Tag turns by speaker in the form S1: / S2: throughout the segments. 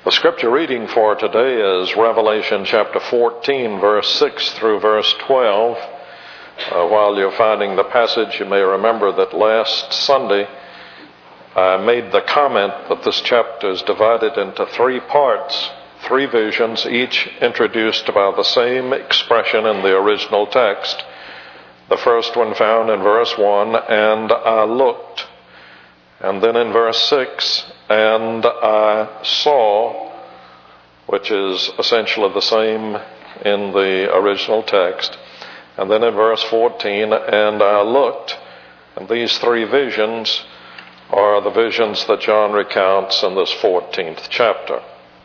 S1: The scripture reading for today is Revelation chapter 14, verse 6 through verse 12. While you're finding the passage, you may remember that last Sunday I made the comment that this chapter is divided into three parts, three visions, each introduced by the same expression in the original text. The first one found in verse 1, and I looked. And then in verse 6, and I saw, which is essentially the same in the original text. And then in verse 14, and I looked. And these three visions are the visions that John recounts in this 14th chapter.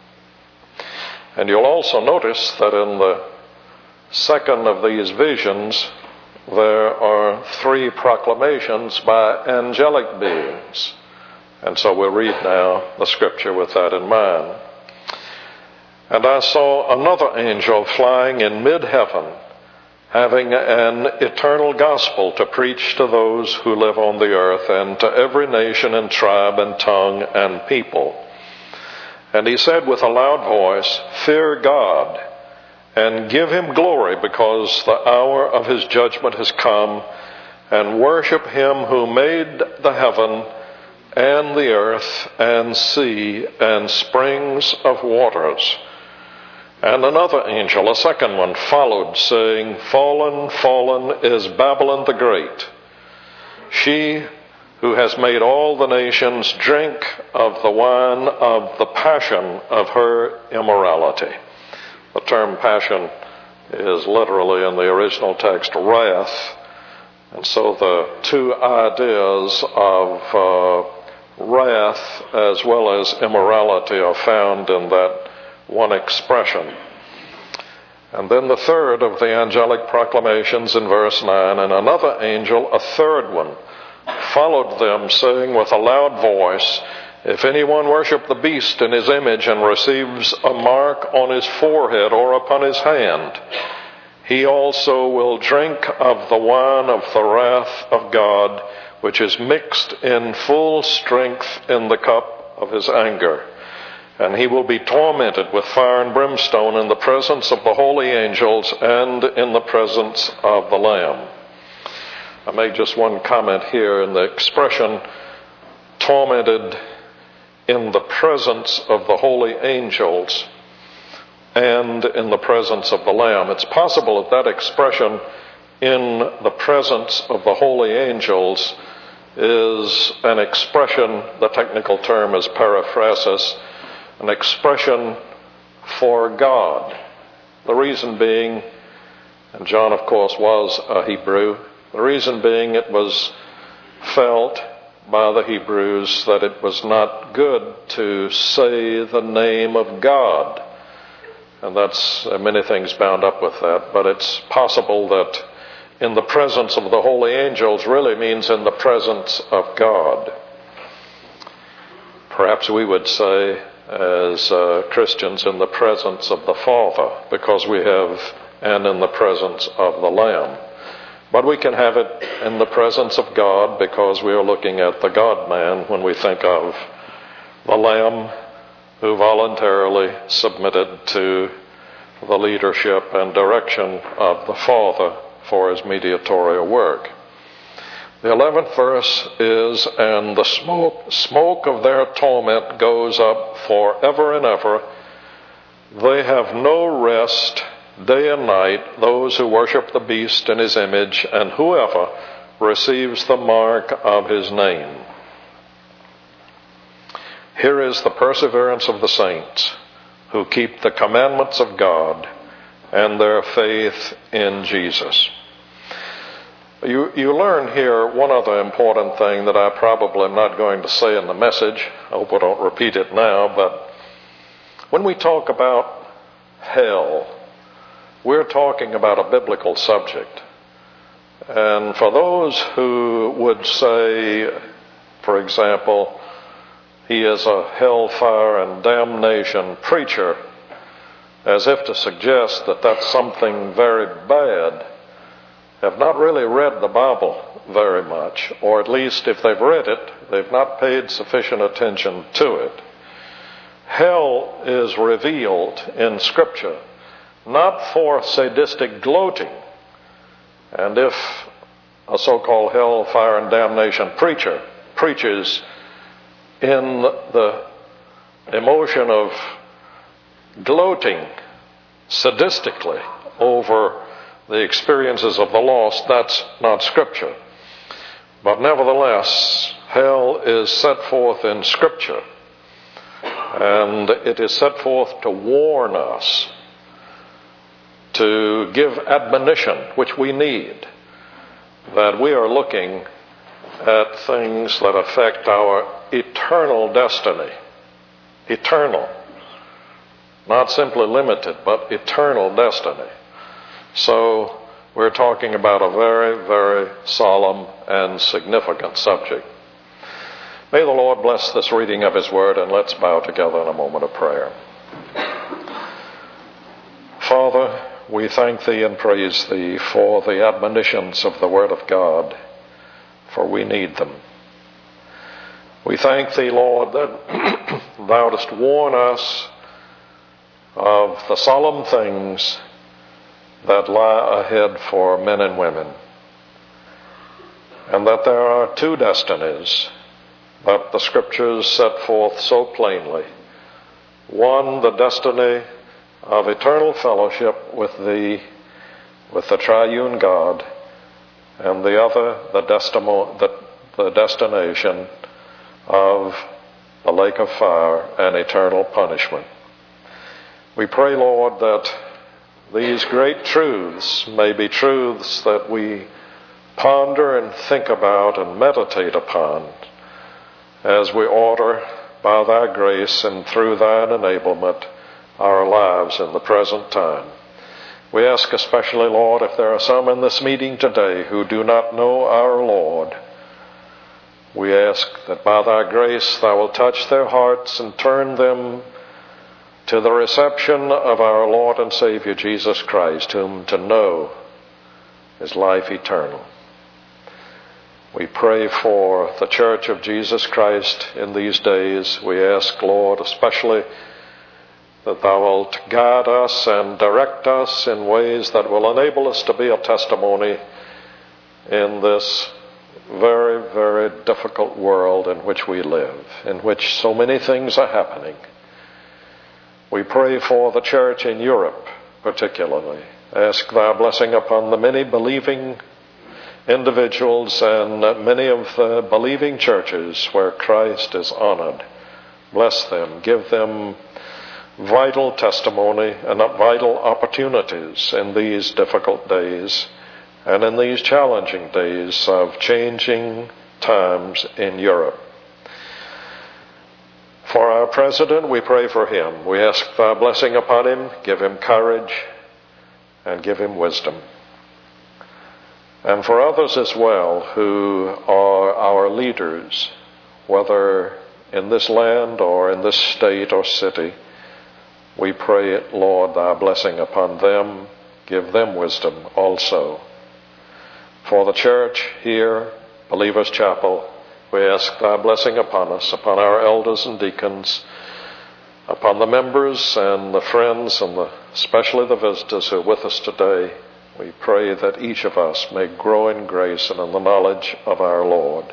S1: And you'll also notice that in the second of these visions, there are three proclamations by angelic beings. And so we'll read now the scripture with that in mind. And I saw another angel flying in mid-heaven, having an eternal gospel to preach to those who live on the earth, and to every nation and tribe and tongue and people. And he said with a loud voice, "Fear God, and give him glory, because the hour of his judgment has come, and worship him who made the heaven and the earth and sea and springs of waters." And another angel, a second one, followed, saying, "Fallen, fallen is Babylon the Great, she who has made all the nations drink of the wine of the passion of her immorality." The term passion is literally in the original text wrath. And so the two ideas of wrath as well as immorality are found in that one expression. And then the third of the angelic proclamations in verse 9, and another angel, a third one, followed them, saying with a loud voice, "If anyone worship the beast in his image and receives a mark on his forehead or upon his hand, he also will drink of the wine of the wrath of God, which is mixed in full strength in the cup of his anger. And he will be tormented with fire and brimstone in the presence of the holy angels and in the presence of the Lamb." I made just one comment here in the expression tormented in the presence of the holy angels and in the presence of the Lamb. It's possible that that expression, in the presence of the holy angels, is an expression, the technical term is periphrasis, an expression for God. The reason being, and John of course was a Hebrew, the reason being it was felt by the Hebrews that it was not good to say the name of God. And that's many things bound up with that, but it's possible that in the presence of the holy angels really means in the presence of God. Perhaps we would say, as Christians, in the presence of the Father, because we have, and in the presence of the Lamb. But we can have it in the presence of God because we are looking at the God-man when we think of the Lamb who voluntarily submitted to the leadership and direction of the Father for his mediatorial work. The 11th verse is, "And the smoke of their torment goes up forever and ever. They have no rest day and night, those who worship the beast in his image, and whoever receives the mark of his name." Here is the perseverance of the saints who keep the commandments of God and their faith in Jesus. You learn here one other important thing that I probably am not going to say in the message. I hope I don't repeat it now, but when we talk about hell, we're talking about a biblical subject. And for those who would say, for example, he is a hellfire and damnation preacher, as if to suggest that that's something very bad, have not really read the Bible very much, or at least if they've read it, they've not paid sufficient attention to it. hell is revealed in Scripture not for sadistic gloating. And if a so-called hell, fire, and damnation preacher preaches in the emotion of gloating sadistically over the experiences of the lost, that's not Scripture. But nevertheless, hell is set forth in Scripture, and it is set forth to warn us, to give admonition, which we need, that we are looking at things that affect our eternal destiny. Eternal. Not simply limited, but eternal destiny. So we're talking about a very, very solemn and significant subject. May the Lord bless this reading of His Word, and let's bow together in a moment of prayer. Father, we thank Thee and praise Thee for the admonitions of the Word of God, for we need them. We thank Thee, Lord, that Thou dost warn us of the solemn things that lie ahead for men and women, and that there are two destinies that the Scriptures set forth so plainly. One, the destiny of eternal fellowship with the triune God, and the other, the destination of the lake of fire and eternal punishment. We pray, Lord, that these great truths may be truths that we ponder and think about and meditate upon as we order by Thy grace and through Thine enablement our lives in the present time. We ask especially, Lord, if there are some in this meeting today who do not know our Lord, we ask that by Thy grace Thou will touch their hearts and turn them to the reception of our Lord and Savior Jesus Christ, whom to know is life eternal. We pray for the Church of Jesus Christ in these days. We ask, Lord, especially that Thou wilt guide us and direct us in ways that will enable us to be a testimony in this very, very difficult world in which we live, in which so many things are happening. We pray for the church in Europe particularly. Ask Thy blessing upon the many believing individuals and many of the believing churches where Christ is honored. Bless them. Give them vital testimony and vital opportunities in these difficult days and in these challenging days of changing times in Europe. For our president, we pray for him. We ask Thy blessing upon him. Give him courage and give him wisdom. And for others as well who are our leaders, whether in this land or in this state or city, we pray, Lord, Thy blessing upon them. Give them wisdom also. For the church here, Believers Chapel, we ask Thy blessing upon us, upon our elders and deacons, upon the members and the friends and especially the visitors who are with us today. We pray that each of us may grow in grace and in the knowledge of our Lord.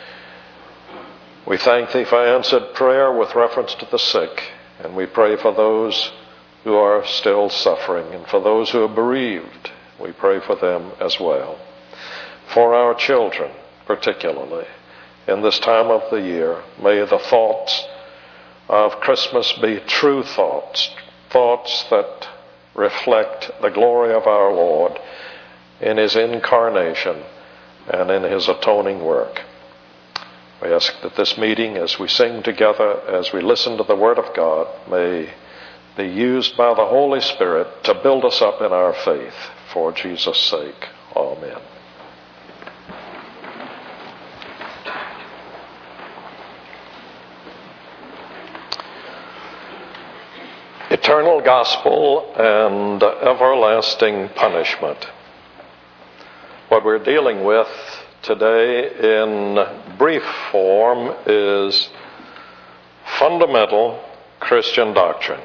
S1: We thank Thee for answered prayer with reference to the sick, and we pray for those who are still suffering, and for those who are bereaved, we pray for them as well. For our children, particularly, in this time of the year, may the thoughts of Christmas be true thoughts, thoughts that reflect the glory of our Lord in His incarnation and in His atoning work. We ask that this meeting, as we sing together, as we listen to the Word of God, may be used by the Holy Spirit to build us up in our faith for Jesus' sake. Amen. Eternal gospel and everlasting punishment. What we're dealing with today in brief form is fundamental Christian doctrine.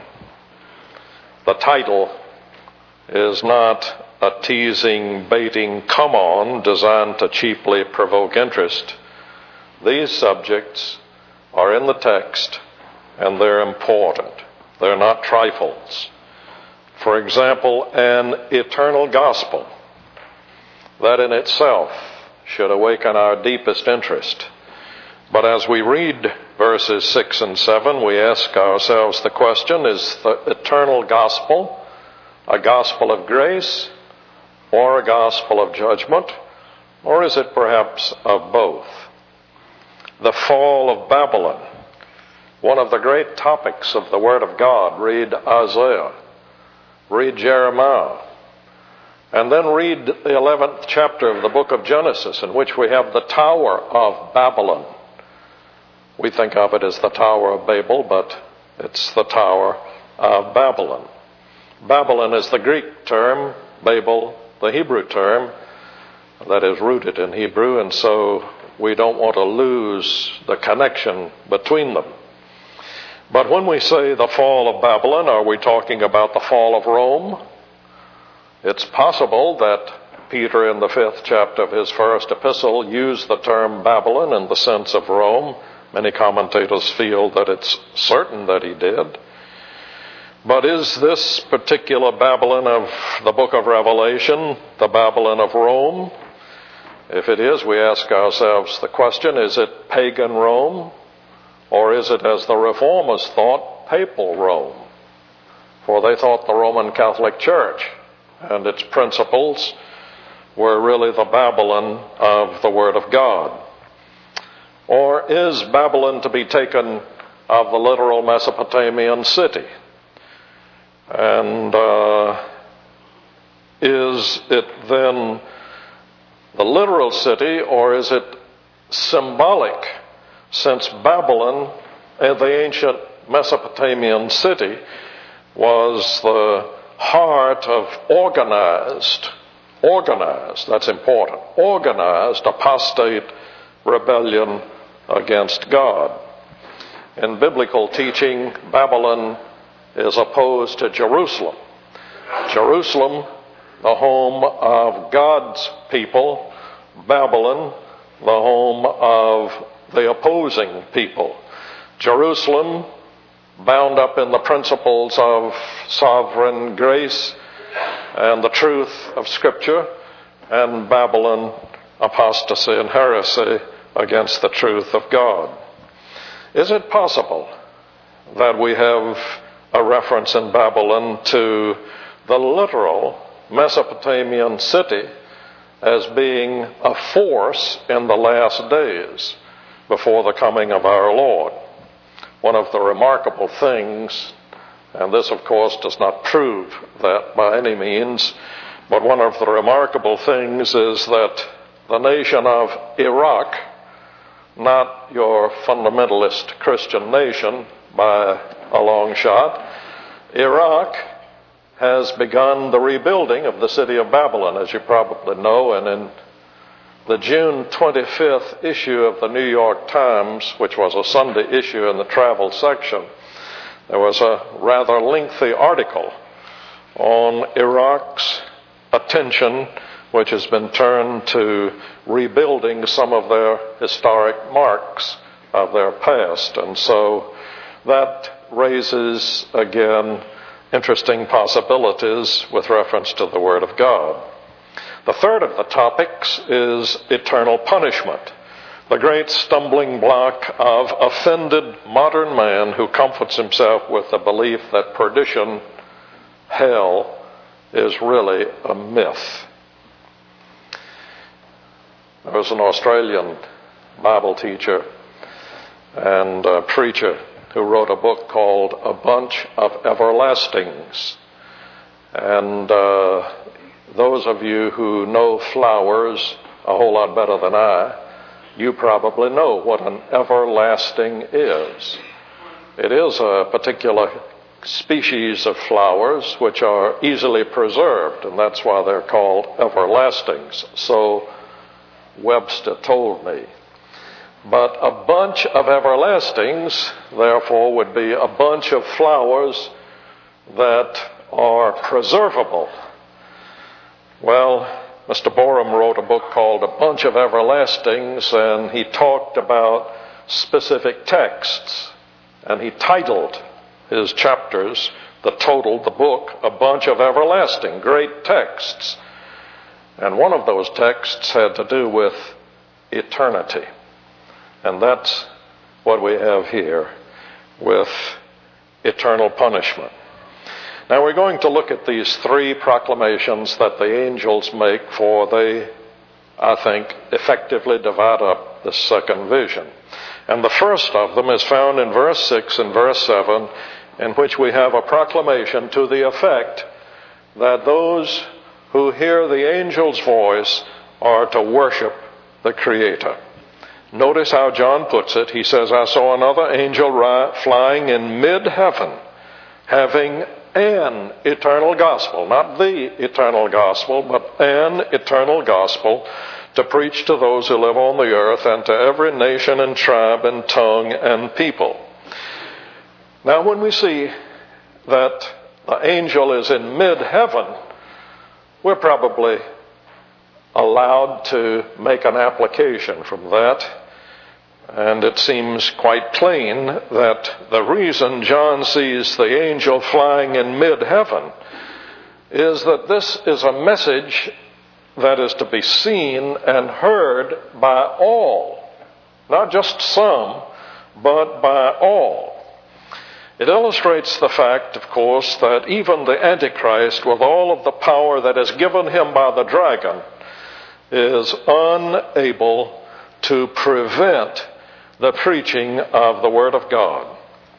S1: The title is not a teasing, baiting come on designed to cheaply provoke interest. These subjects are in the text and they're important. They're not trifles. For example, an eternal gospel. That in itself should awaken our deepest interest. But as we read verses 6 and 7, we ask ourselves the question, is the eternal gospel a gospel of grace or a gospel of judgment? Or is it perhaps of both? The fall of Babylon, one of the great topics of the Word of God. Read Isaiah, read Jeremiah, and then read the 11th chapter of the book of Genesis, in which we have the Tower of Babylon. We think of it as the Tower of Babel, but it's the Tower of Babylon. Babylon is the Greek term, Babel, the Hebrew term, that is rooted in Hebrew, and so we don't want to lose the connection between them. But when we say the fall of Babylon, are we talking about the fall of Rome? It's possible that Peter, in the 5th chapter of his first epistle, used the term Babylon in the sense of Rome. Many commentators feel that it's certain that he did. But is this particular Babylon of the book of Revelation the Babylon of Rome? If it is, we ask ourselves the question, is it pagan Rome? Or is it, as the Reformers thought, papal Rome? For they thought the Roman Catholic Church and its principles were really the Babylon of the Word of God. Or is Babylon to be taken of the literal Mesopotamian city? And is it then the literal city, or is it symbolic, since Babylon, the ancient Mesopotamian city, was the heart of organized, that's important, organized apostate rebellion against God. In biblical teaching, Babylon is opposed to Jerusalem. Jerusalem, the home of God's people. Babylon, the home of the opposing people. Jerusalem, bound up in the principles of sovereign grace and the truth of Scripture, and Babylon, apostasy and heresy against the truth of God. Is it possible that we have a reference in Babylon to the literal Mesopotamian city as being a force in the last days before the coming of our Lord? One of the remarkable things, and this of course does not prove that by any means, but one of the remarkable things is that the nation of Iraq, not your fundamentalist Christian nation by a long shot, Iraq has begun the rebuilding of the city of Babylon, as you probably know, and in the June 25th issue of the New York Times, which was a Sunday issue in the travel section, there was a rather lengthy article on Iraq's attention, which has been turned to rebuilding some of their historic marks of their past. And so that raises, again, interesting possibilities with reference to the Word of God. The third of the topics is eternal punishment, the great stumbling block of offended modern man who comforts himself with the belief that perdition, hell, is really a myth. There was an Australian Bible teacher and preacher who wrote a book called A Bunch of Everlastings. And those of you who know flowers a whole lot better than I, you probably know what an everlasting is. It is a particular species of flowers which are easily preserved, and that's why they're called everlastings. So Webster told me. But a bunch of everlastings, therefore, would be a bunch of flowers that are preservable. Well, Mr. Borum wrote a book called A Bunch of Everlastings, and he talked about specific texts. And he titled his chapters, the book, A Bunch of Everlasting, great texts. And one of those texts had to do with eternity. And that's what we have here with eternal punishment. Now we're going to look at these three proclamations that the angels make, for they, I think, effectively divide up the second vision. And the first of them is found in verse 6 and verse 7, in which we have a proclamation to the effect that those who hear the angel's voice are to worship the Creator. Notice how John puts it. He says, I saw another angel flying in mid-heaven, having an eternal gospel, not the eternal gospel, but an eternal gospel to preach to those who live on the earth and to every nation and tribe and tongue and people. Now, when we see that the angel is in mid-heaven, we're probably allowed to make an application from that. And it seems quite plain that the reason John sees the angel flying in mid-heaven is that this is a message that is to be seen and heard by all, not just some, but by all. It illustrates the fact, of course, that even the Antichrist, with all of the power that is given him by the dragon, is unable to prevent the preaching of the Word of God.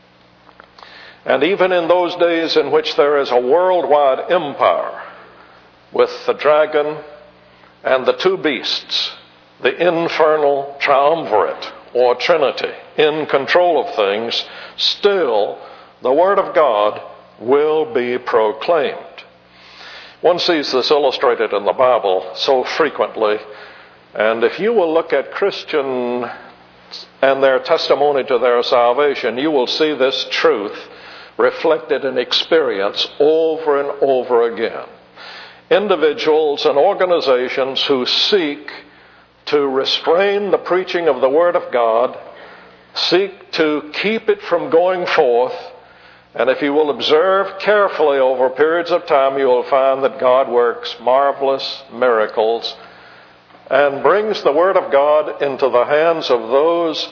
S1: And even in those days in which there is a worldwide empire with the dragon and the two beasts, the infernal triumvirate or Trinity in control of things, still the Word of God will be proclaimed. One sees this illustrated in the Bible so frequently, and if you will look at Christian and their testimony to their salvation, you will see this truth reflected in experience over and over again. Individuals and organizations who seek to restrain the preaching of the Word of God, seek to keep it from going forth, and if you will observe carefully over periods of time, you will find that God works marvelous miracles and brings the Word of God into the hands of those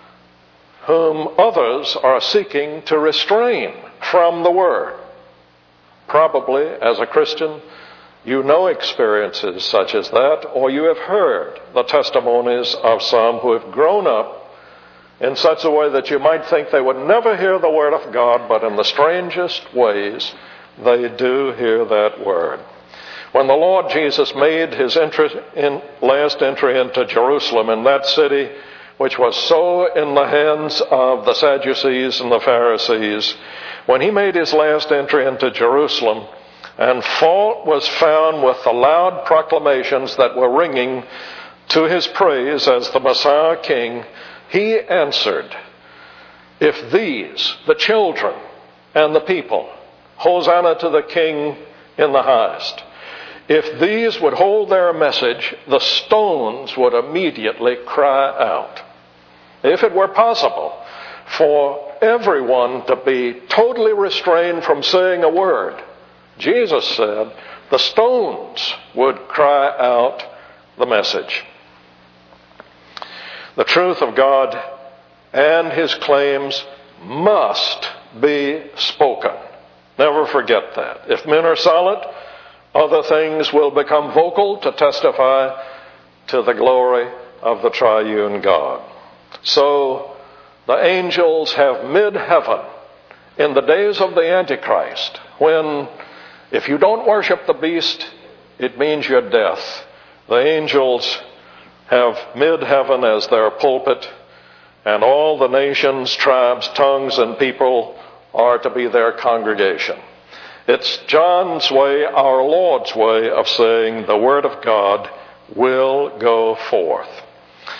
S1: whom others are seeking to restrain from the Word. Probably, as a Christian, you know experiences such as that, or you have heard the testimonies of some who have grown up in such a way that you might think they would never hear the Word of God, but in the strangest ways they do hear that Word. When the Lord Jesus made his last entry into Jerusalem, in that city which was so in the hands of the Sadducees and the Pharisees, when he made his last entry into Jerusalem, and fault was found with the loud proclamations that were ringing to his praise as the Messiah King, he answered, if these, the children and the people, Hosanna to the King in the highest, if these would hold their message, the stones would immediately cry out. If it were possible for everyone to be totally restrained from saying a word, Jesus said the stones would cry out the message. The truth of God and his claims must be spoken. Never forget that. If men are silent, other things will become vocal to testify to the glory of the triune God. So the angels have mid-heaven in the days of the Antichrist, when if you don't worship the beast, it means your death. The angels have mid-heaven as their pulpit, and all the nations, tribes, tongues, and people are to be their congregation. It's John's way, our Lord's way, of saying the Word of God will go forth.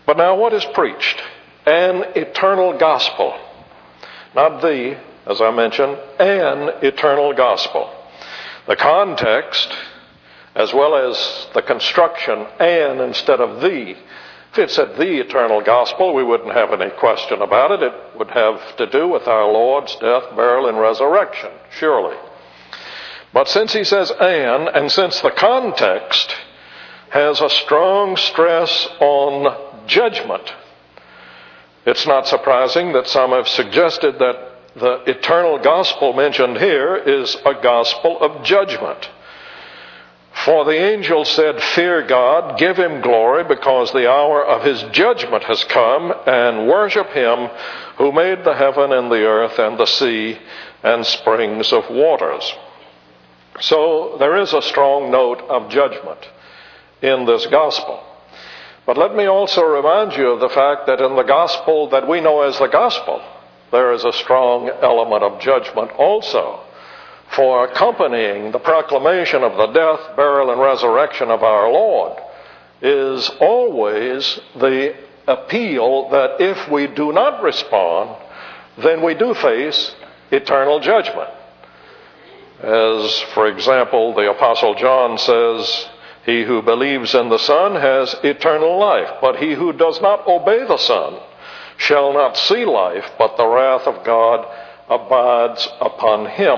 S1: But now what is preached? An eternal gospel. Not the, as I mentioned, an eternal gospel. The context, as well as the construction, an instead of the. If it said the eternal gospel, we wouldn't have any question about it. It would have to do with our Lord's death, burial, and resurrection, surely. But since he says and since the context has a strong stress on judgment, it's not surprising that some have suggested that the eternal gospel mentioned here is a gospel of judgment. For the angel said, "Fear God, give him glory, because the hour of his judgment has come, and worship him who made the heaven and the earth and the sea and springs of waters." So there is a strong note of judgment in this gospel. But let me also remind you of the fact that in the gospel that we know as the gospel, there is a strong element of judgment also. For accompanying the proclamation of the death, burial, and resurrection of our Lord is always the appeal that if we do not respond, then we do face eternal judgment. As, for example, the Apostle John says, "He who believes in the Son has eternal life, but he who does not obey the Son shall not see life, but the wrath of God abides upon him."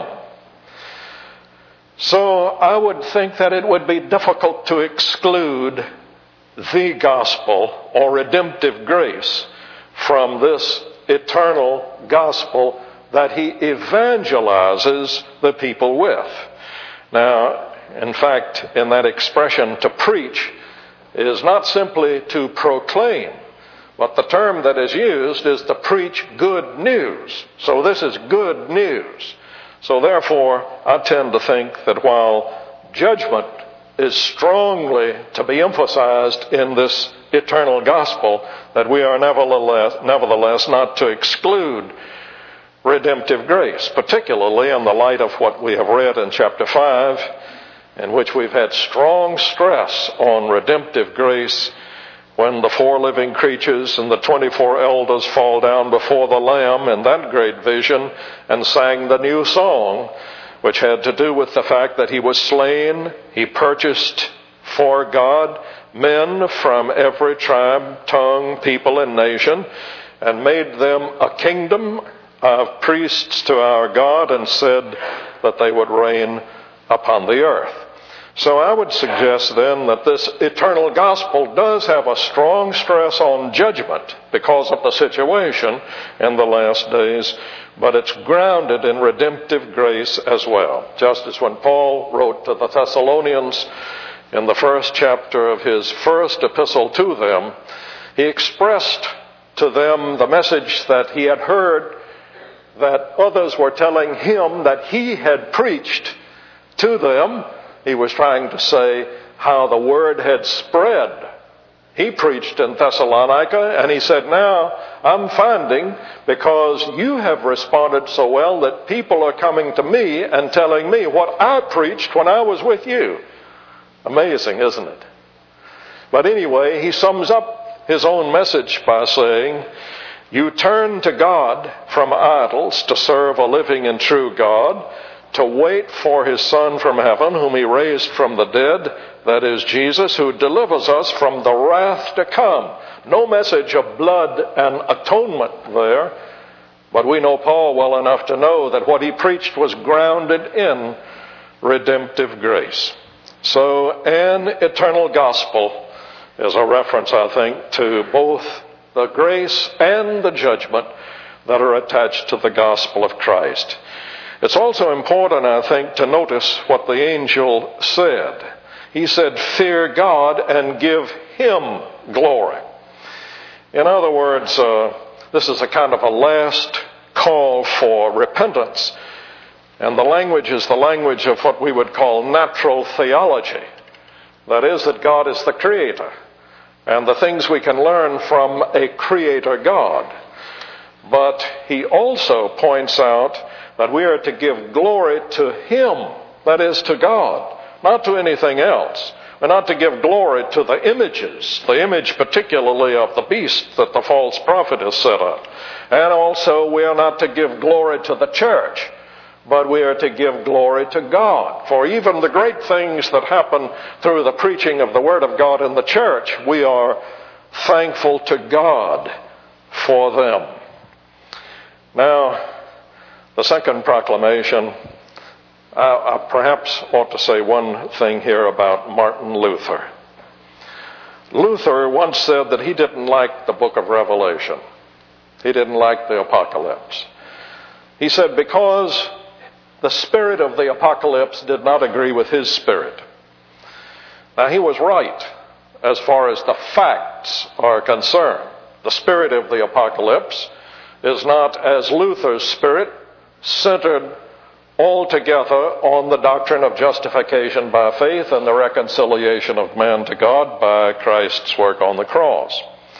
S1: So I would think that it would be difficult to exclude the gospel or redemptive grace from this eternal gospel that he evangelizes the people with. Now, in fact, in that expression, to preach, is not simply to proclaim, but the term that is used is to preach good news. So this is good news. So therefore, I tend to think that while judgment is strongly to be emphasized in this eternal gospel, that we are nevertheless not to exclude redemptive grace, particularly in the light of what we have read in chapter 5, in which we've had strong stress on redemptive grace when the 4 living creatures and the 24 elders fall down before the Lamb in that great vision and sang the new song, which had to do with the fact that he was slain. He purchased for God men from every tribe, tongue, people, and nation, and made them a kingdom of priests to our God, and said that they would reign upon the earth. So I would suggest then that this eternal gospel does have a strong stress on judgment because of the situation in the last days, but it's grounded in redemptive grace as well. Just as when Paul wrote to the Thessalonians in the first chapter of his first epistle to them, he expressed to them the message that he had heard that others were telling him that he had preached to them. He was trying to say how the word had spread. He preached in Thessalonica, and he said, "Now I'm finding, because you have responded so well, that people are coming to me and telling me what I preached when I was with you." Amazing, isn't it? But anyway, he sums up his own message by saying, "You turn to God from idols to serve a living and true God, to wait for his Son from heaven, whom he raised from the dead, that is Jesus, who delivers us from the wrath to come." No message of blood and atonement there, but we know Paul well enough to know that what he preached was grounded in redemptive grace. So an eternal gospel is a reference, I think, to both the grace and the judgment that are attached to the gospel of Christ. It's also important, I think, to notice what the angel said. He said, "Fear God and give him glory." In other words, this is a kind of a last call for repentance. And the language is the language of what we would call natural theology. That is, that God is the creator, and the things we can learn from a creator God. But he also points out that we are to give glory to him, that is, to God, not to anything else. We're not to give glory to the images, the image particularly of the beast that the false prophet has set up. And also we are not to give glory to the church, but we are to give glory to God. For even the great things that happen through the preaching of the Word of God in the church, we are thankful to God for them. Now, the second proclamation, I perhaps ought to say one thing here about Martin Luther. Luther once said that he didn't like the book of Revelation. He didn't like the apocalypse. He said because the spirit of the apocalypse did not agree with his spirit. Now, he was right as far as the facts are concerned. The spirit of the apocalypse is not, as Luther's spirit, centered altogether on the doctrine of justification by faith and the reconciliation of man to God by Christ's work on the cross.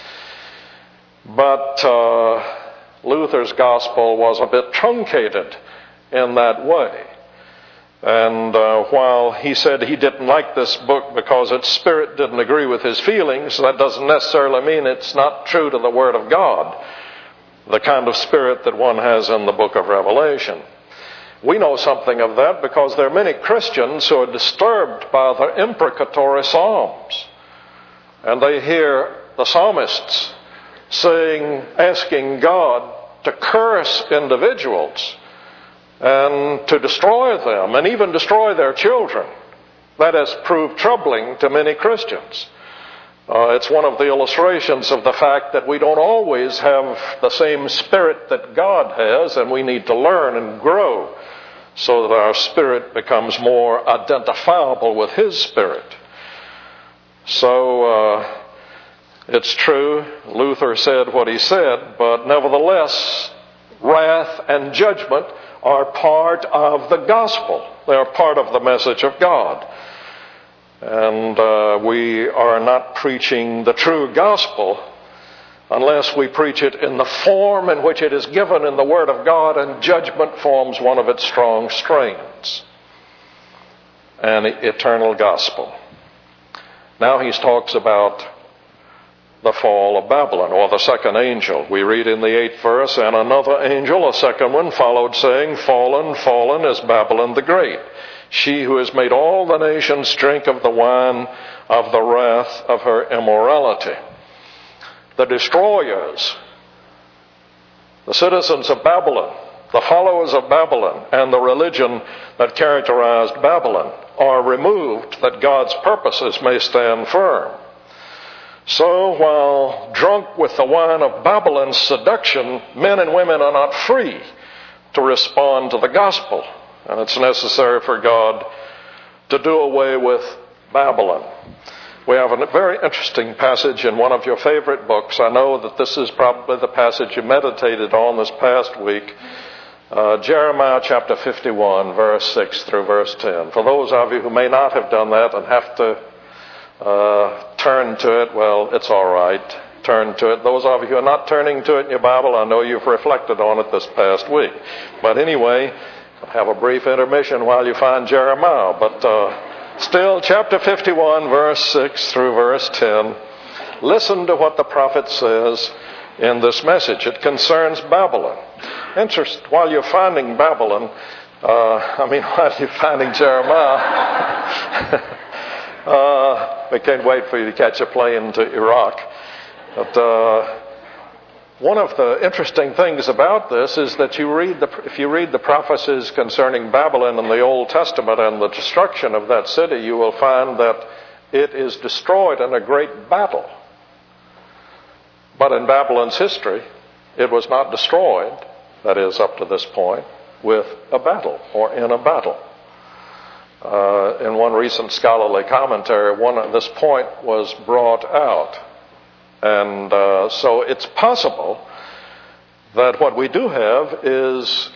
S1: But Luther's gospel was a bit truncated in that way. And while he said he didn't like this book because its spirit didn't agree with his feelings, that doesn't necessarily mean it's not true to the Word of God, the kind of spirit that one has in the book of Revelation. We know something of that because there are many Christians who are disturbed by the imprecatory psalms. And they hear the psalmists asking God to curse individuals and to destroy them and even destroy their children. That has proved troubling to many Christians. It's one of the illustrations of the fact that we don't always have the same spirit that God has, and we need to learn and grow so that our spirit becomes more identifiable with His spirit. So it's true, Luther said what he said, but nevertheless, wrath and judgment are part of the gospel. They are part of the message of God. And we are not preaching the true gospel unless we preach it in the form in which it is given in the Word of God, and judgment forms one of its strong strains. An eternal gospel. Now he talks about the fall of Babylon, or the second angel. We read in the 8th verse, and another angel, a second one, followed, saying, Fallen, fallen is Babylon the Great, she who has made all the nations drink of the wine of the wrath of her immorality. The destroyers, the citizens of Babylon, the followers of Babylon, and the religion that characterized Babylon are removed that God's purposes may stand firm. So while drunk with the wine of Babylon's seduction, men and women are not free to respond to the gospel. And it's necessary for God to do away with Babylon. We have a very interesting passage in one of your favorite books. I know that this is probably the passage you meditated on this past week. Jeremiah chapter 51, verse 6 through verse 10. For those of you who may not have done that and have to turn to it, well, it's all right. Turn to it. Those of you who are not turning to it in your Bible, I know you've reflected on it this past week. But anyway, have a brief intermission while you find Jeremiah. But still, chapter 51, verse 6 through verse 10. Listen to what the prophet says in this message. It concerns Babylon. While you're finding Babylon, while you're finding Jeremiah, we can't wait for you to catch a plane to Iraq. But one of the interesting things about this is that if you read the prophecies concerning Babylon in the Old Testament and the destruction of that city, you will find that it is destroyed in a great battle. But in Babylon's history, it was not destroyed, that is, up to this point, with a battle or in a battle. In one recent scholarly commentary, this point was brought out. And so it's possible that what we do have is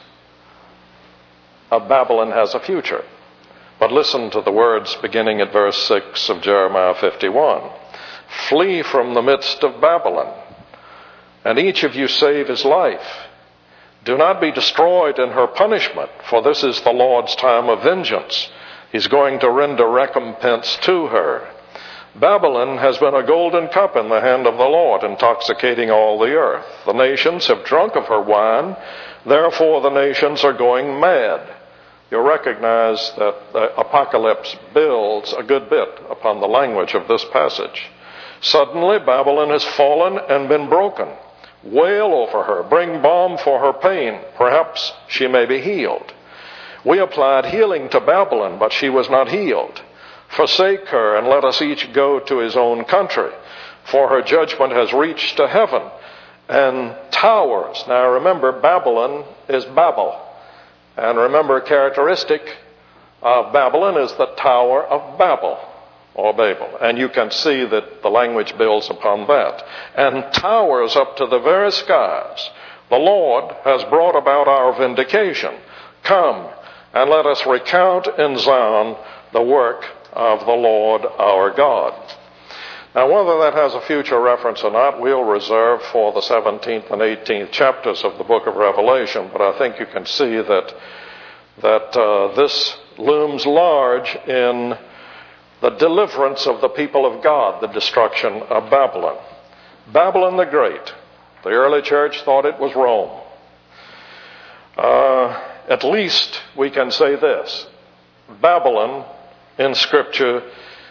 S1: a Babylon has a future. But listen to the words beginning at verse 6 of Jeremiah 51. Flee from the midst of Babylon, and each of you save his life. Do not be destroyed in her punishment, for this is the Lord's time of vengeance, He's going to render recompense to her. Babylon has been a golden cup in the hand of the Lord, intoxicating all the earth. The nations have drunk of her wine, therefore the nations are going mad. You'll recognize that the Apocalypse builds a good bit upon the language of this passage. Suddenly Babylon has fallen and been broken. Wail over her, bring balm for her pain. Perhaps she may be healed. We applied healing to Babylon, but she was not healed. Forsake her, and let us each go to his own country, for her judgment has reached to heaven and towers. Now remember, Babylon is Babel. And remember, a characteristic of Babylon is the Tower of Babel, or Babel. And you can see that the language builds upon that. And towers up to the very skies. The Lord has brought about our vindication. Come, and let us recount in Zion the work of the Lord our God. Now, whether that has a future reference or not, we'll reserve for the 17th and 18th chapters of the book of Revelation, but I think you can see that this looms large in the deliverance of the people of God, the destruction of Babylon. Babylon the Great. The early church thought it was Rome. At least we can say this. Babylon in Scripture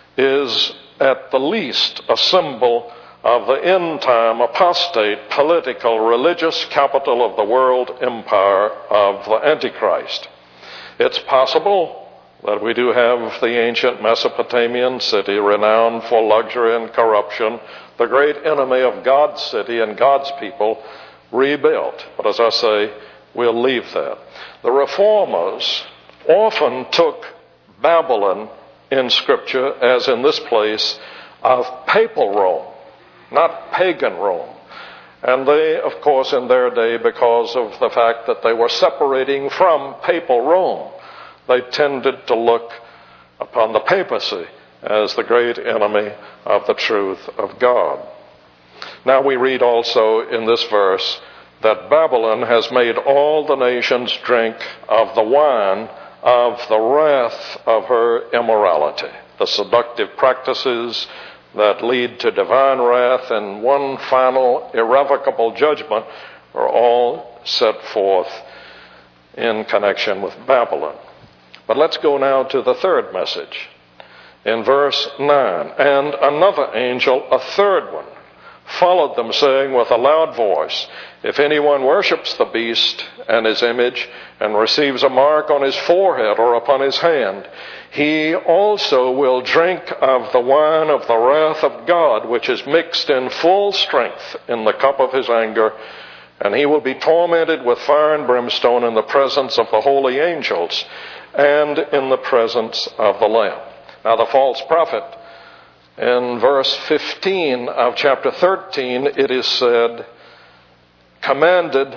S1: is at the least a symbol of the end-time apostate political religious capital of the world empire of the Antichrist. It's possible that we do have the ancient Mesopotamian city renowned for luxury and corruption, the great enemy of God's city and God's people, rebuilt. But as I say, we'll leave that. The reformers often took Babylon in Scripture, as in this place, of papal Rome, not pagan Rome. And they, of course, in their day, because of the fact that they were separating from papal Rome, they tended to look upon the papacy as the great enemy of the truth of God. Now we read also in this verse that Babylon has made all the nations drink of the wine of the wrath of her immorality. The seductive practices that lead to divine wrath and one final irrevocable judgment are all set forth in connection with Babylon. But let's go now to the third message. In verse 9, and another angel, a third one, followed them, saying with a loud voice, if anyone worships the beast and his image and receives a mark on his forehead or upon his hand, he also will drink of the wine of the wrath of God, which is mixed in full strength in the cup of his anger, and he will be tormented with fire and brimstone in the presence of the holy angels and in the presence of the Lamb. Now the false prophet, in verse 15 of chapter 13, it is said, commanded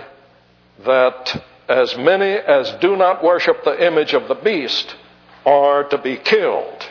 S1: that as many as do not worship the image of the beast are to be killed.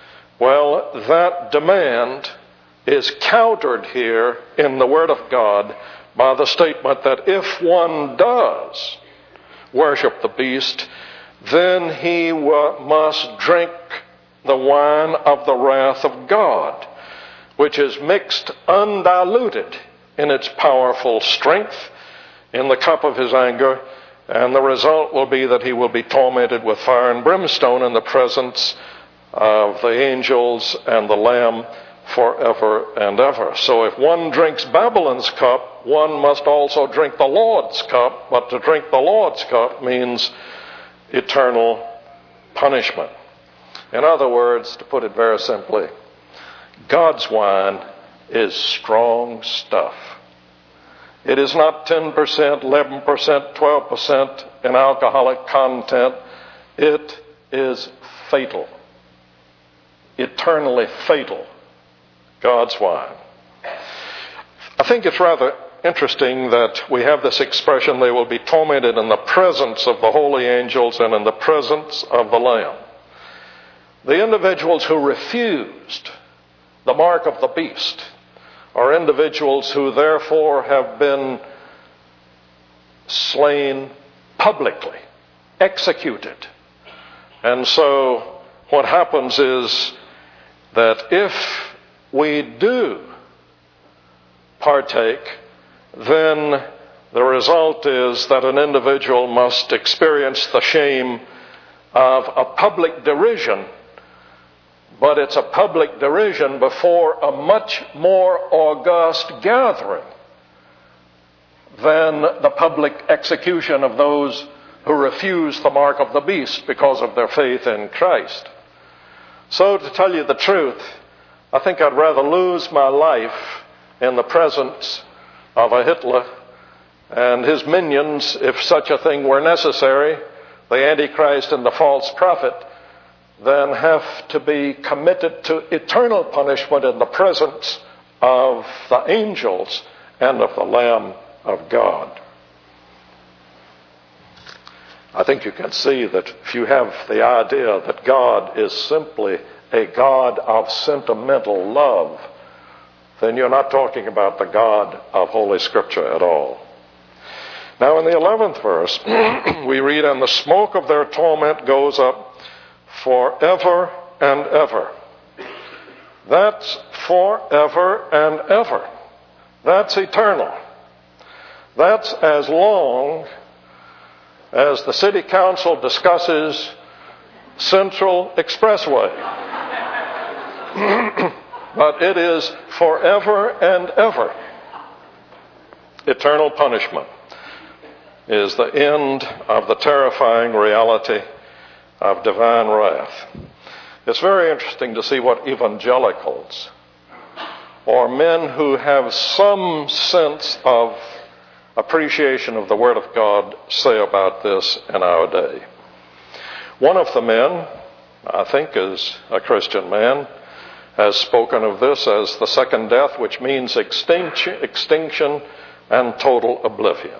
S1: Well, that demand is countered here in the Word of God by the statement that if one does worship the beast, then he must drink the wine of the wrath of God, which is mixed undiluted in its powerful strength in the cup of his anger, and the result will be that he will be tormented with fire and brimstone in the presence of the angels and the Lamb forever and ever. So if one drinks Babylon's cup, one must also drink the Lord's cup, but to drink the Lord's cup means eternal punishment. In other words, to put it very simply, God's wine is strong stuff. It is not 10%, 11%, 12% in alcoholic content. It is fatal, eternally fatal, God's wine. I think it's rather interesting that we have this expression, they will be tormented in the presence of the holy angels and in the presence of the Lamb. The individuals who refused the mark of the beast are individuals who therefore have been slain publicly, executed. And so what happens is that if we do partake, then the result is that an individual must experience the shame of a public derision, but it's a public derision before a much more august gathering than the public execution of those who refuse the mark of the beast because of their faith in Christ. So, to tell you the truth, I think I'd rather lose my life in the presence of a Hitler and his minions, if such a thing were necessary, the Antichrist and the false prophet, than have to be committed to eternal punishment in the presence of the angels and of the Lamb of God. I think you can see that if you have the idea that God is simply a God of sentimental love, then you're not talking about the God of Holy Scripture at all. Now in the 11th verse, we read, "And the smoke of their torment goes up forever and ever." That's forever and ever. That's eternal. That's as long as the city council discusses Central Expressway. But it is forever and ever. Eternal punishment is the end of the terrifying reality of divine wrath. It's very interesting to see what evangelicals, or men who have some sense of appreciation of the Word of God, say about this in our day. One of the men, I think is a Christian man, has spoken of this as the second death, which means extinction and total oblivion.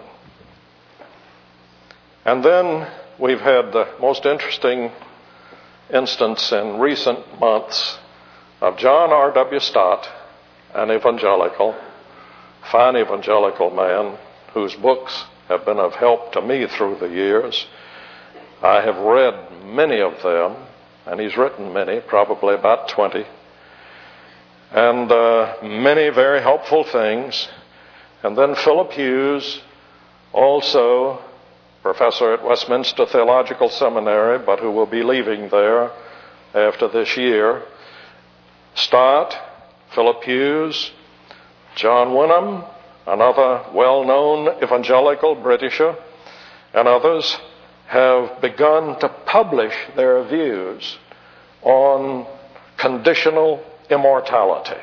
S1: And then we've had the most interesting instance in recent months of John R.W. Stott, an evangelical, fine evangelical man, whose books have been of help to me through the years. I have read many of them, and he's written many, probably about 20, and many very helpful things. And then Philip Hughes, also professor at Westminster Theological Seminary, but who will be leaving there after this year. Stott, Philip Hughes, John Wenham, another well-known evangelical Britisher, and others have begun to publish their views on conditional immortality.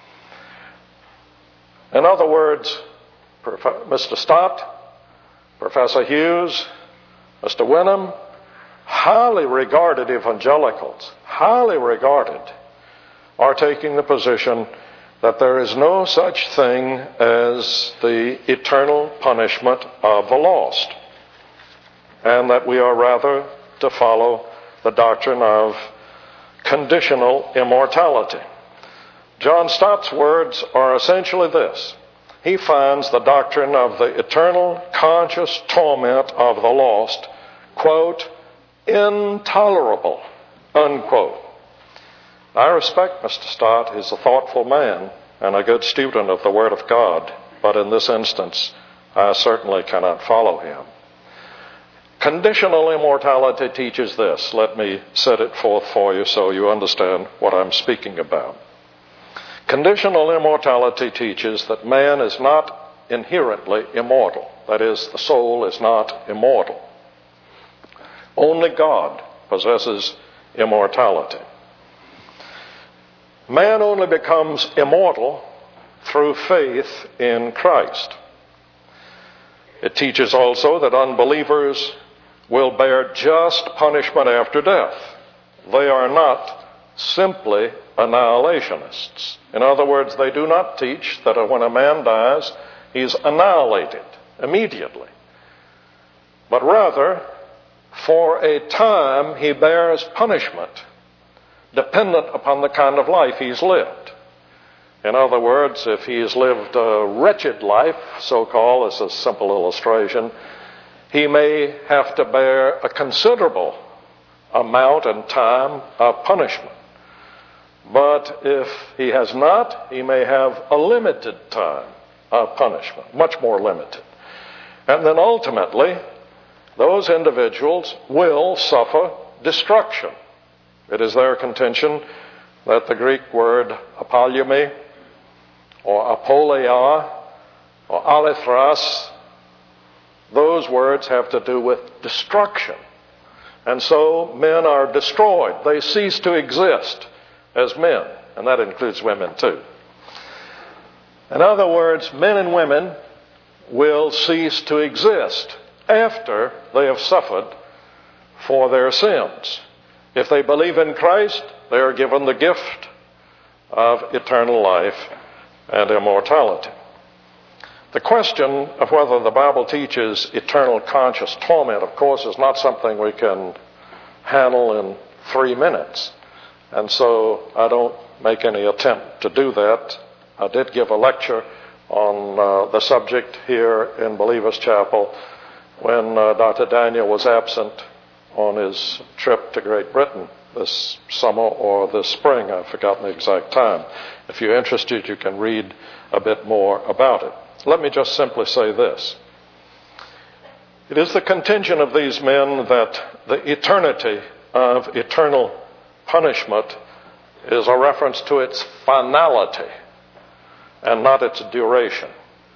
S1: In other words, Mr. Stott, Professor Hughes, Mr. Wenham, highly regarded evangelicals, highly regarded, are taking the position that there is no such thing as the eternal punishment of the lost, and that we are rather to follow the doctrine of conditional immortality. John Stott's words are essentially this. He finds the doctrine of the eternal conscious torment of the lost, quote, intolerable, unquote. I respect Mr. Stott. He's a thoughtful man and a good student of the Word of God, but in this instance, I certainly cannot follow him. Conditional immortality teaches this. Let me set it forth for you so you understand what I'm speaking about. Conditional immortality teaches that man is not inherently immortal. That is, the soul is not immortal. Only God possesses immortality. Man only becomes immortal through faith in Christ. It teaches also that unbelievers will bear just punishment after death. They are not simply annihilationists. In other words, they do not teach that when a man dies, he's annihilated immediately. But rather, for a time, he bears punishment dependent upon the kind of life he's lived. In other words, if he's lived a wretched life, so-called, as a simple illustration, he may have to bear a considerable amount and time of punishment. But if he has not, he may have a limited time of punishment, much more limited. And then ultimately, those individuals will suffer destruction. It is their contention that the Greek word apollumi, or apoleia, or alethras, those words have to do with destruction. And so men are destroyed. They cease to exist as men, and that includes women too. In other words, men and women will cease to exist after they have suffered for their sins. If they believe in Christ, they are given the gift of eternal life and immortality. The question of whether the Bible teaches eternal conscious torment, of course, is not something we can handle in 3 minutes. And so I don't make any attempt to do that. I did give a lecture on the subject here in Believers Chapel when Dr. Daniel was absent on his trip to Great Britain this summer or this spring. I've forgotten the exact time. If you're interested, you can read a bit more about it. Let me just simply say this. It is the contention of these men that the eternity of eternal punishment is a reference to its finality and not its duration.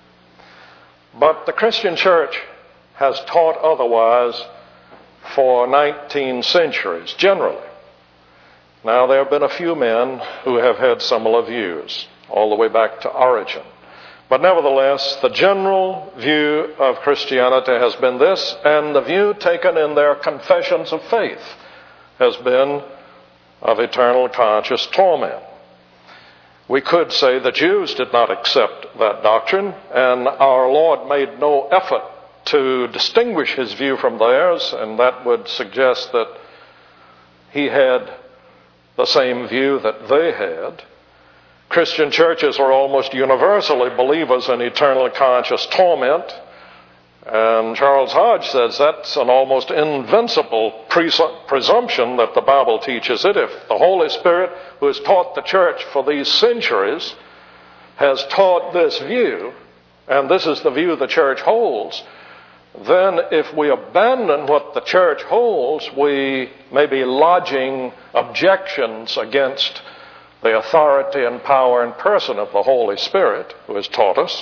S1: But the Christian church has taught otherwise for 19 centuries, generally. Now, there have been a few men who have had similar views, all the way back to Origen. But nevertheless, the general view of Christianity has been this, and the view taken in their confessions of faith has been of eternal conscious torment. We could say the Jews did not accept that doctrine, and our Lord made no effort to distinguish his view from theirs, and that would suggest that he had the same view that they had. Christian churches are almost universally believers in eternal conscious torment, and Charles Hodge says that's an almost invincible presumption that the Bible teaches it. If the Holy Spirit, who has taught the church for these centuries, has taught this view, and this is the view the church holds, then if we abandon what the church holds, we may be lodging objections against the authority and power and person of the Holy Spirit, who has taught us.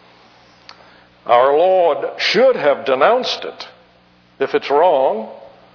S1: Our Lord should have denounced it if it's wrong.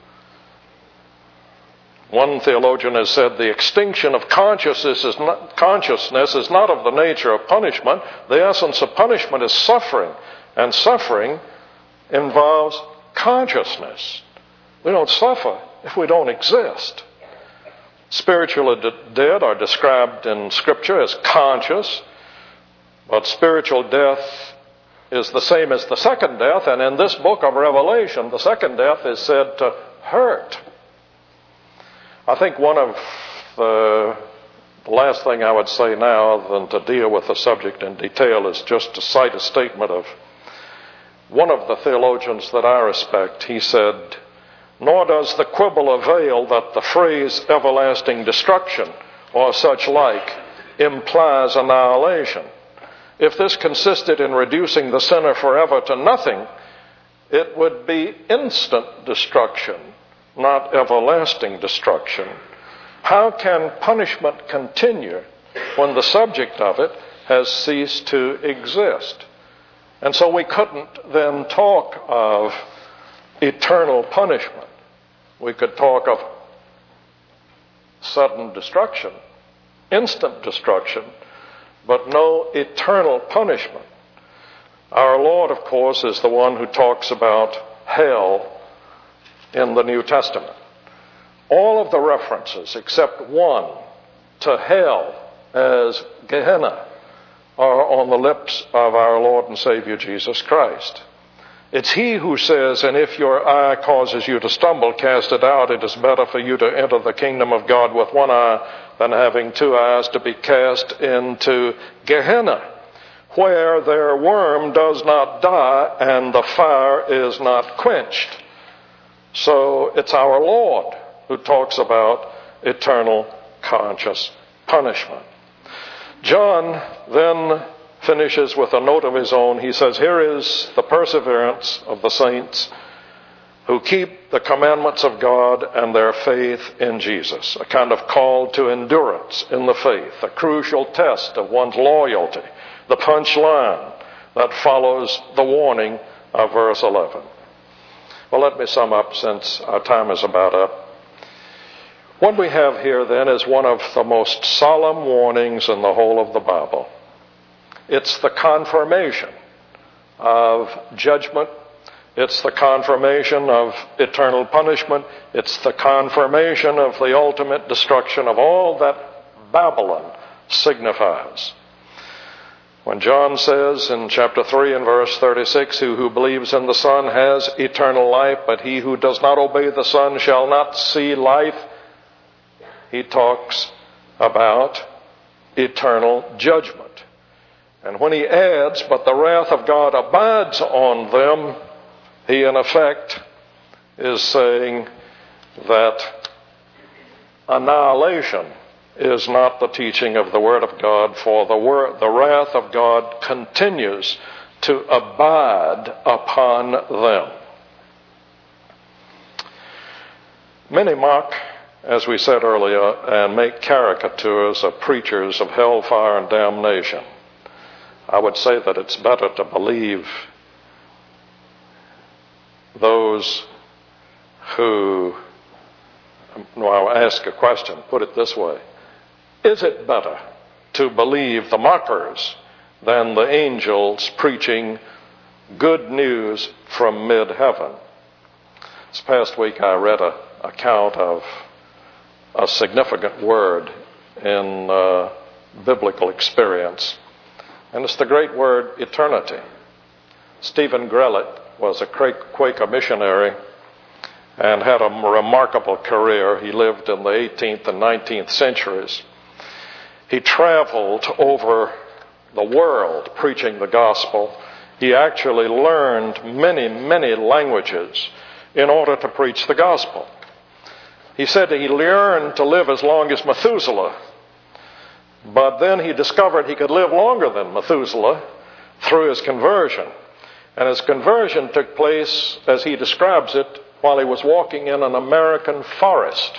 S1: One theologian has said the extinction of consciousness is not of the nature of punishment. The essence of punishment is suffering, and suffering involves consciousness. We don't suffer if we don't exist. Spiritually dead are described in Scripture as conscious, but spiritual death is the same as the second death, and in this book of Revelation, the second death is said to hurt. I think one of the last thing I would say now than to deal with the subject in detail is just to cite a statement of one of the theologians that I respect. He said, "Nor does the quibble avail that the phrase everlasting destruction or such like implies annihilation. If this consisted in reducing the sinner forever to nothing, it would be instant destruction, not everlasting destruction. How can punishment continue when the subject of it has ceased to exist?" And so we couldn't then talk of eternal punishment. We could talk of sudden destruction, instant destruction, but no eternal punishment. Our Lord, of course, is the one who talks about hell in the New Testament. All of the references, except one, to hell as Gehenna, are on the lips of our Lord and Savior Jesus Christ. It's he who says, "And if your eye causes you to stumble, cast it out. It is better for you to enter the kingdom of God with one eye than having two eyes to be cast into Gehenna, where their worm does not die and the fire is not quenched." So it's our Lord who talks about eternal conscious punishment. John then finishes with a note of his own. He says, here is the perseverance of the saints who keep the commandments of God and their faith in Jesus, a kind of call to endurance in the faith, a crucial test of one's loyalty, the punchline that follows the warning of verse 11. Well, let me sum up since our time is about up. What we have here then is one of the most solemn warnings in the whole of the Bible. It's the confirmation of judgment. It's the confirmation of eternal punishment. It's the confirmation of the ultimate destruction of all that Babylon signifies. When John says in chapter 3 and verse 36, he who believes in the Son has eternal life, but he who does not obey the Son shall not see life, he talks about eternal judgment. And when he adds, but the wrath of God abides on them, he in effect is saying that annihilation is not the teaching of the Word of God, for the wrath of God continues to abide upon them. Many mock, as we said earlier, and make caricatures of preachers of hellfire and damnation. I would say that it's better to believe those who, well, I'll ask a question, put it this way. Is it better to believe the mockers than the angels preaching good news from mid-heaven? This past week I read an account of a significant word in biblical experience, and it's the great word eternity. Stephen Grellett was a Quaker missionary and had a remarkable career. He lived in the 18th and 19th centuries. He traveled over the world preaching the gospel. He actually learned many, many languages in order to preach the gospel. He said that he learned to live as long as Methuselah, but then he discovered he could live longer than Methuselah through his conversion. And his conversion took place, as he describes it, while he was walking in an American forest.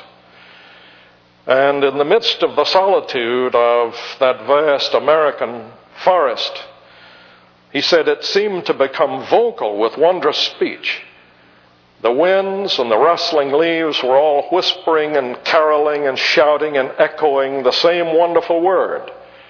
S1: And in the midst of the solitude of that vast American forest, he said it seemed to become vocal with wondrous speech. The winds and the rustling leaves were all whispering and caroling and shouting and echoing the same wonderful word.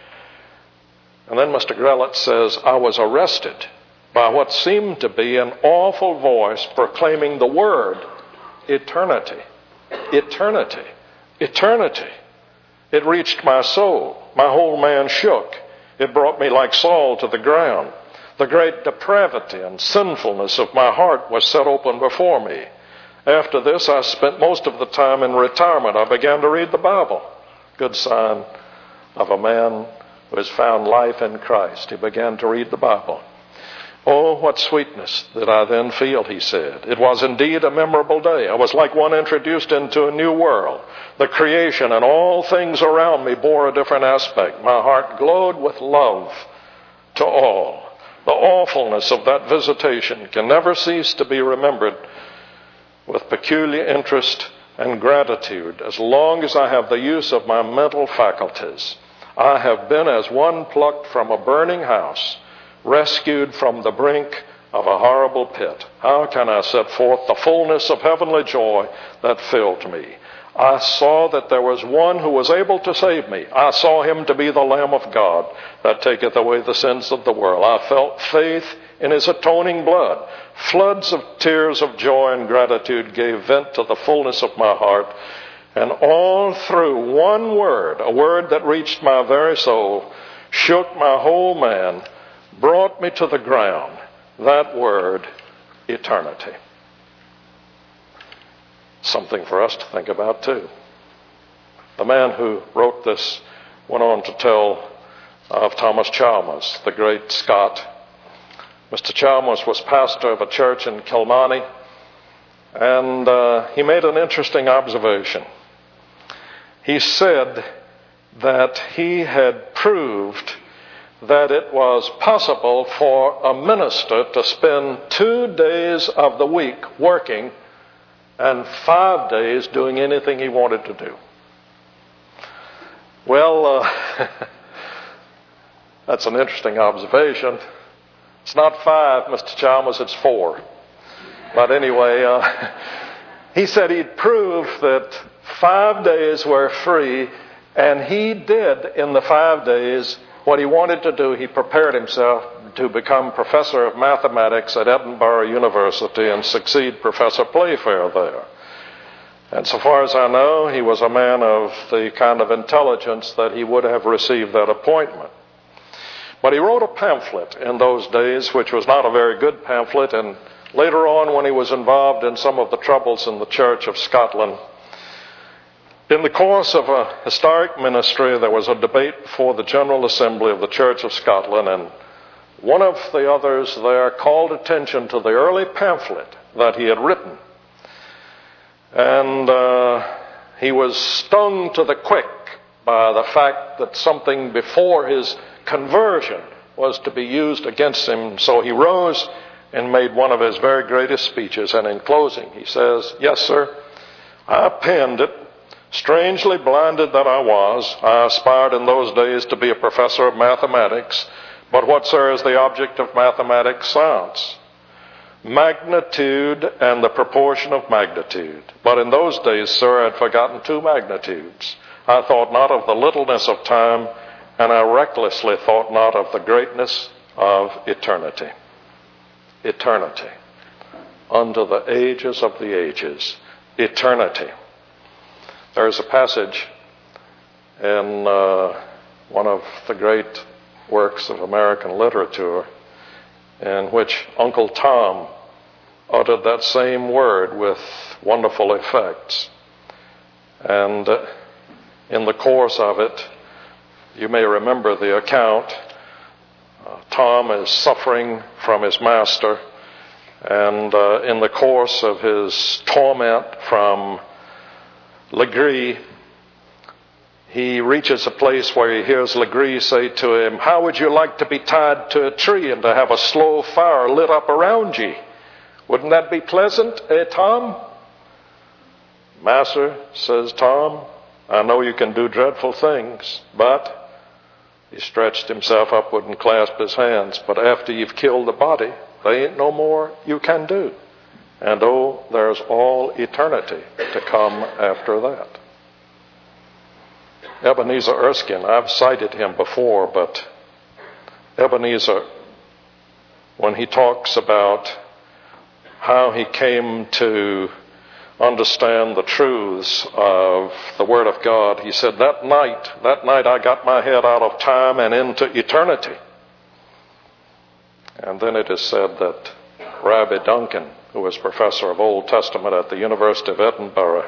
S1: And then Mr. Grellett says, I was arrested by what seemed to be an awful voice proclaiming the word eternity. Eternity. Eternity. It reached my soul. My whole man shook. It brought me like Saul to the ground. The great depravity and sinfulness of my heart was set open before me. After this, I spent most of the time in retirement. I began to read the Bible. Good sign of a man who has found life in Christ. He began to read the Bible. Oh, what sweetness did I then feel, he said. It was indeed a memorable day. I was like one introduced into a new world. The creation and all things around me bore a different aspect. My heart glowed with love to all. The awfulness of that visitation can never cease to be remembered with peculiar interest and gratitude as long as I have the use of my mental faculties. I have been as one plucked from a burning house, rescued from the brink of a horrible pit. How can I set forth the fullness of heavenly joy that filled me? I saw that there was one who was able to save me. I saw him to be the Lamb of God that taketh away the sins of the world. I felt faith in his atoning blood. Floods of tears of joy and gratitude gave vent to the fullness of my heart. And all through one word, a word that reached my very soul, shook my whole man, brought me to the ground. That word, eternity. Something for us to think about too. The man who wrote this went on to tell of Thomas Chalmers, the great Scot. Mr. Chalmers was pastor of a church in Kilmarnie, And he made an interesting observation. He said that he had proved that it was possible for a minister to spend 2 days of the week working and 5 days doing anything he wanted to do. Well, that's an interesting observation. It's not 5, Mr. Chalmers, it's 4. But anyway, he said he'd proved that 5 days were free, and he did in the 5 days what he wanted to do. He prepared himself to become professor of mathematics at Edinburgh University and succeed Professor Playfair there. And so far as I know, he was a man of the kind of intelligence that he would have received that appointment. But he wrote a pamphlet in those days, which was not a very good pamphlet, and later on when he was involved in some of the troubles in the Church of Scotland, in the course of a historic ministry, there was a debate before the General Assembly of the Church of Scotland, and one of the others there called attention to the early pamphlet that he had written. And he was stung to the quick by the fact that something before his conversion was to be used against him. So he rose and made one of his very greatest speeches. And in closing, he says, "Yes, sir, I penned it. Strangely blinded that I was, I aspired in those days to be a professor of mathematics. But what, sir, is the object of mathematics science? Magnitude and the proportion of magnitude. But in those days, sir, I had forgotten 2 magnitudes. I thought not of the littleness of time, and I recklessly thought not of the greatness of eternity." Eternity. Unto the ages of the ages. Eternity. There's a passage in one of the great works of American literature in which Uncle Tom uttered that same word with wonderful effects. And in the course of it, you may remember the account. Tom is suffering from his master, and in the course of his torment from Legree, he reaches a place where he hears Legree say to him, "How would you like to be tied to a tree and to have a slow fire lit up around ye? Wouldn't that be pleasant, Tom?" "Master," says Tom, "I know you can do dreadful things, but," he stretched himself upward and clasped his hands, "but after you've killed the body, there ain't no more you can do. And oh, there's all eternity to come after that." Ebenezer Erskine, I've cited him before, but Ebenezer, when he talks about how he came to understand the truths of the Word of God, he said, that night I got my head out of time and into eternity. And then it is said that Rabbi Duncan, who was professor of Old Testament at the University of Edinburgh,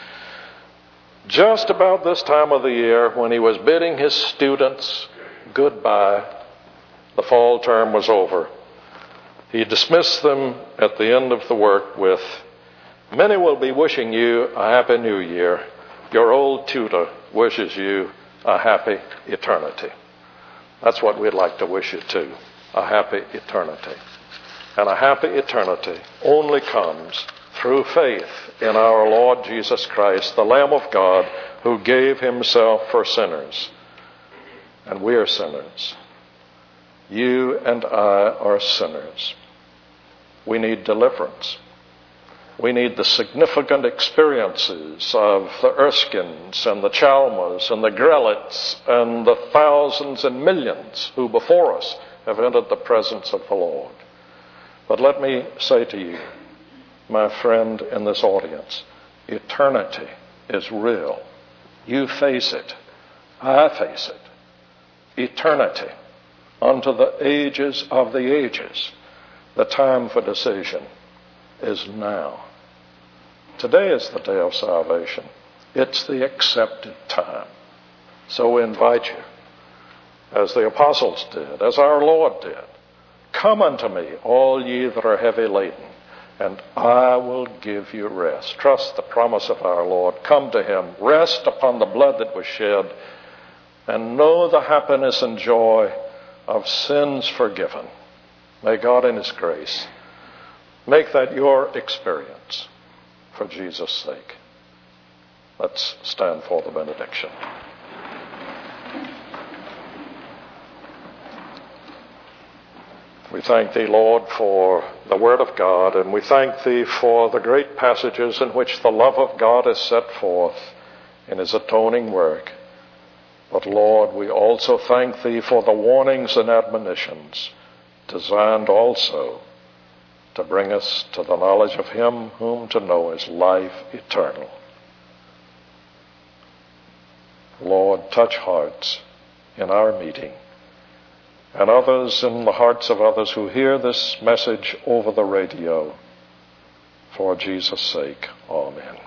S1: just about this time of the year, when he was bidding his students goodbye, the fall term was over, he dismissed them at the end of the work with, "Many will be wishing you a happy new year. Your old tutor wishes you a happy eternity." That's what we'd like to wish you too, a happy eternity. And a happy eternity only comes through faith in our Lord Jesus Christ, the Lamb of God, who gave himself for sinners. And we are sinners. You and I are sinners. We need deliverance. We need the significant experiences of the Erskines and the Chalmers and the Grellets and the thousands and millions who before us have entered the presence of the Lord. But let me say to you, my friend in this audience, eternity is real. You face it. I face it. Eternity unto the ages of the ages. The time for decision is now. Today is the day of salvation. It's the accepted time. So we invite you, as the apostles did, as our Lord did, "Come unto me, all ye that are heavy laden, and I will give you rest. Trust the promise of our Lord. Come to him. Rest upon the blood that was shed, and know the happiness and joy of sins forgiven. May God in his grace make that your experience for Jesus' sake. Let's stand for the benediction. We thank thee, Lord, for the Word of God, and we thank thee for the great passages in which the love of God is set forth in his atoning work. But, Lord, we also thank thee for the warnings and admonitions designed also to bring us to the knowledge of him whom to know is life eternal. Lord, touch hearts in our meeting, and others in the hearts of others who hear this message over the radio. For Jesus' sake, amen.